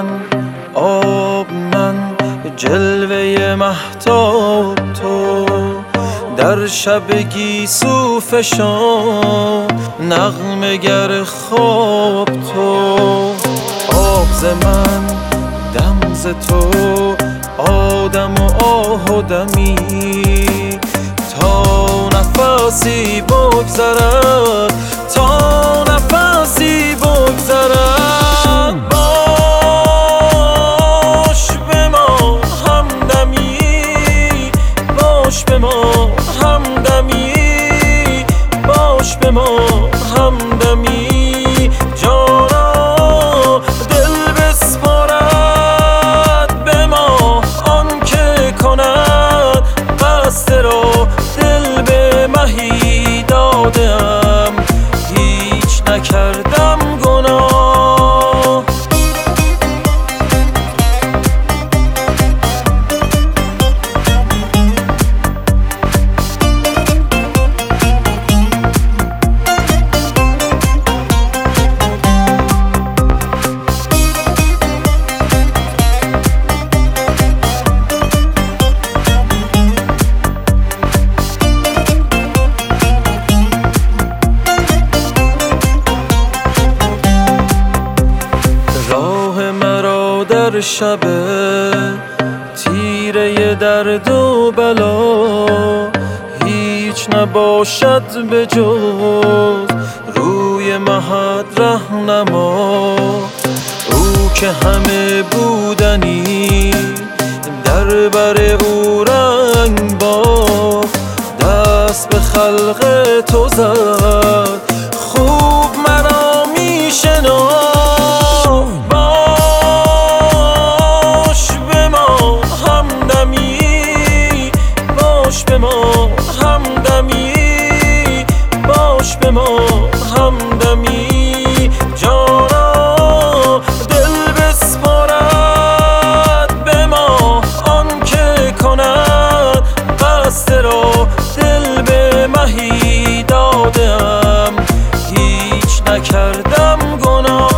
من، آب من، جلوه مهتاب تو، در شب گیسو فشان نغمه گر خواب تو. آب ز من، دم ز تو، آدم و آه و دمی، تا نفسی بگذرد، تا نفسی بگذرد. باش به ما همدمی، باش به ما همدمی، باش به ما همدمی. جانا دل بسپارد به ما آن که کند قصد را، دل به مهی دادم هیچ نکردم گناه. در شب تیره درد و بلا، هیچ نباشد به جز روی مهد رهنما. او که همه بودنی در بر او رنگ باخت، دست به خلق تو زد خوب مرا میشناخت. باش به ما همدمی، باش به ما همدمی. جانا دل بسپارد به ما آن که کند قصد را، دل به مهی دادم هیچ نکردم گناه.